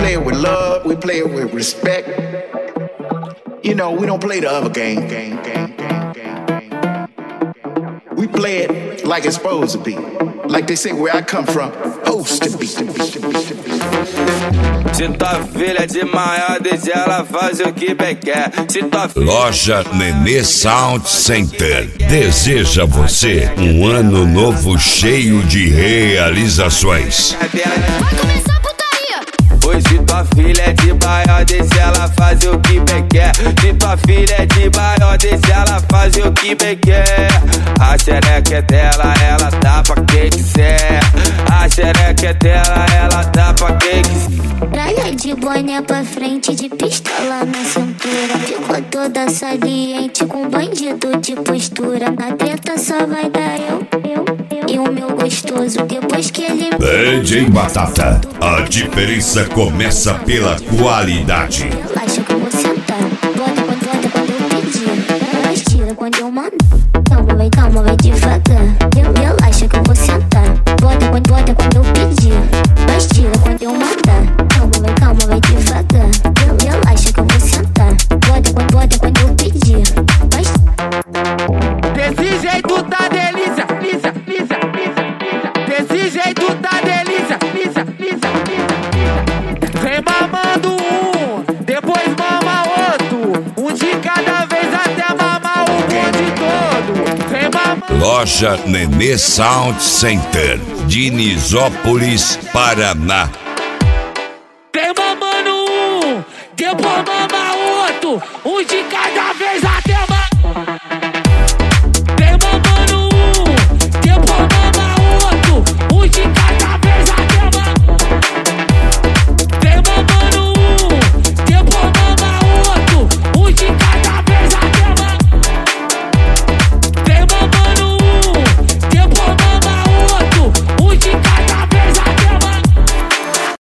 play it with love, we play it with respect. You know, we don't play the other game. We play it like it's supposed to be. Like they say where I come from, supposed to be. Se tua filha é de maior, desde ela faz o que bem quer. Loja Nenê Sound Center deseja a você um ano novo cheio de realizações. Vai começar a putaria. Pois se tua filha é de maior, desde ela faz o que bem quer. Se tua filha é de maior, desde ela faz o que bem quer. A xereca é dela, ela dá pra quem quiser. A xereca é dela, ela dá pra quem quiser. Praia de boné pra frente, de pistola na cintura. Ficou toda saliente, com bandido de postura. Na treta só vai dar eu e o meu gostoso. Depois que ele... DJ Batata, a diferença começa pela qualidade. Relaxa que eu vou sentar. Bota quando eu pedir. Mas tira quando eu mandar. Calma, vai devagar. Relaxa que eu vou sentar. Bota quando eu pedir. Mas tira quando eu mandar. Calma, vai devagar. Relaxa que eu vou sentar. Bota quando eu pedir. Mas... Desse jeito tá delícia, lisa. Desse jeito tá delícia, lisa. Vem mamando um, depois mama outro. Um de cada vez até mamar o bonde todo. Vem mamando. Loja Nenê Sound Center, Dinisópolis, Paraná. Vem mamando um, depois mama outro. Um de cada